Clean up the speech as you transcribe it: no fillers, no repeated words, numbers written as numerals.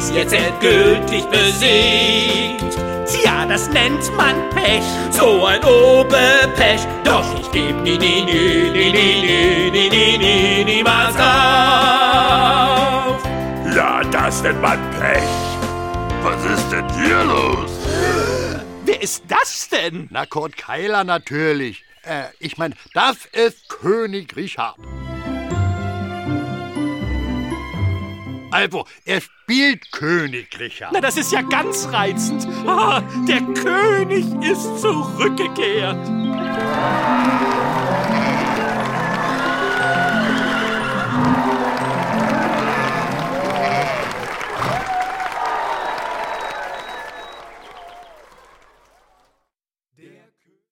ist jetzt endgültig besiegt. Tja, das nennt man Pech, so ein Oberpech. Doch ich geb niemals auf. Ja, das nennt man Pech. Was ist denn hier los? Wer ist das denn? Na, Kurt Keiler natürlich. Ich meine, das ist König Richard. Also, er spielt König Richard. Na, das ist ja ganz reizend. Ah, der König ist zurückgekehrt.